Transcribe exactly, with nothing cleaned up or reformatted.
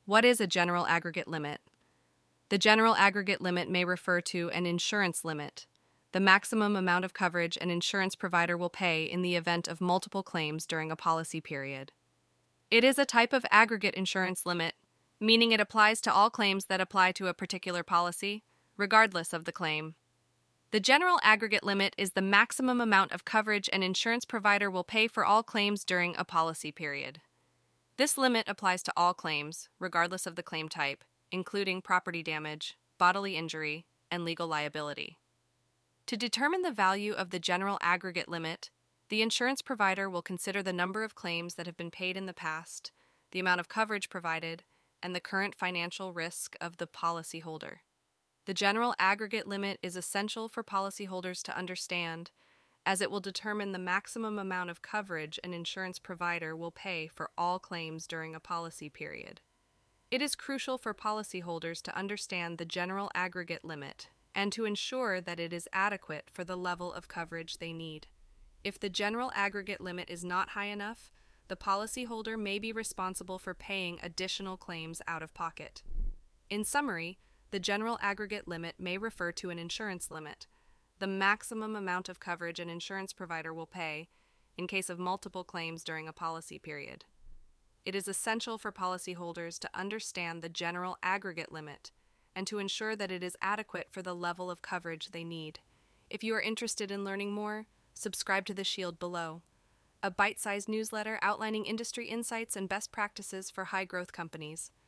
What is a general aggregate limit? The general aggregate limit may refer to an insurance limit, the maximum amount of coverage an insurance provider will pay in the event of multiple claims during a policy period. It is a type of aggregate insurance limit, meaning it applies to all claims that apply to a particular policy, regardless of the claim. The general aggregate limit is the maximum amount of coverage an insurance provider will pay for all claims during a policy period. This limit applies to all claims, regardless of the claim type, including property damage, bodily injury, and legal liability. To determine the value of the general aggregate limit, the insurance provider will consider the number of claims that have been paid in the past, the amount of coverage provided, and the current financial risk of the policyholder. The general aggregate limit is essential for policyholders to understand, as it will determine the maximum amount of coverage an insurance provider will pay for all claims during a policy period. It is crucial for policyholders to understand the general aggregate limit and to ensure that it is adequate for the level of coverage they need. If the general aggregate limit is not high enough, the policyholder may be responsible for paying additional claims out of pocket. In summary, the general aggregate limit may refer to an insurance limit, the maximum amount of coverage an insurance provider will pay in case of multiple claims during a policy period. It is essential for policyholders to understand the general aggregate limit and to ensure that it is adequate for the level of coverage they need. If you are interested in learning more, subscribe to The Shield below, a bite-sized newsletter outlining industry insights and best practices for high-growth companies.